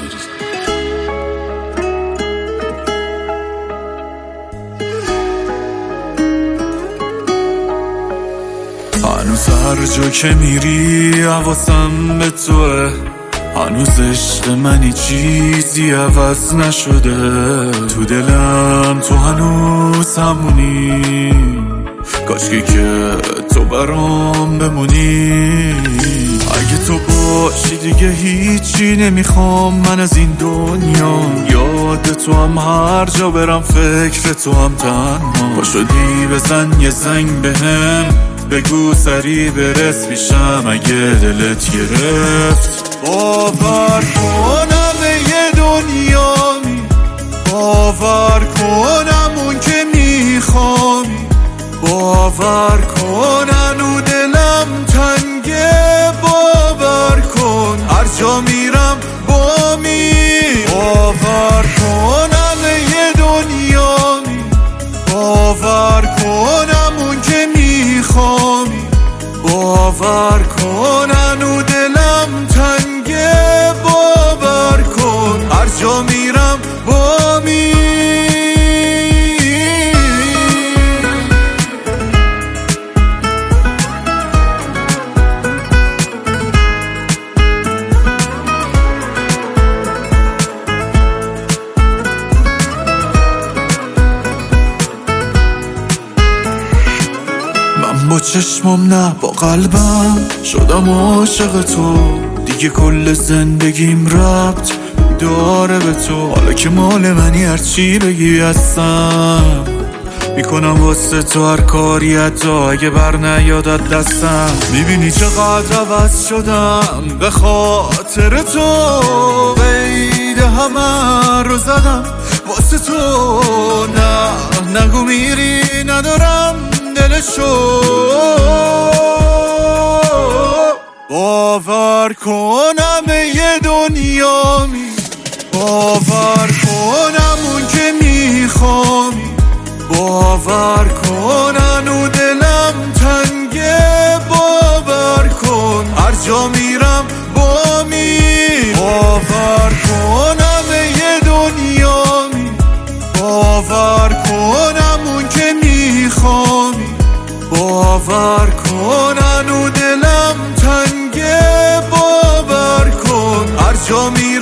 هنوز هر جا که میری حواسم به توه، هنوز عشق منی چیزی عوض نشده، تو دلم تو هنوز همونی، کاشکی که تو برام بمونی. اگه تو باشی دیگه هیچی نمیخوام من از این دنیا، یاد تو هم هر جا برم فکر تو هم تنها. پاشدی بزن یه زنگ بهم، بگو سری برس میشم اگه دلت گرفت. باور کنم یه دنیامی، باور کنم اون که میخوامی، باور کن هنو دلم تنگه، باور کن هر جا میرم بامی. باور کنم یه دنیامی، باور کنم اون که میخوامی، باور کن هنو دلم تنگه، باور کن هر جا میرم بامی. با چشمم نه با قلبم شدم عاشق تو، دیگه کل زندگیم ربط داره به تو. حالا که مال منی هرچی بگی هستم، میکنم واسه تو هر کاری حتی اگه بر نیادت دستم. میبینی چقدر عوض شدم به خاطر تو، قید همه رو زدم واسه تو. نه نگو میری ندارم دلشو، باور کنم یه دنیامی، باور کنم اون که میخوامی، باور کن هنو دلم تنگه، باور کن هر جا میرم بامی. باور کنم یه دنیامی، باور کنم اون که میخوامی، باور کن هنو دلم تنگه، باور کن هر جا میرم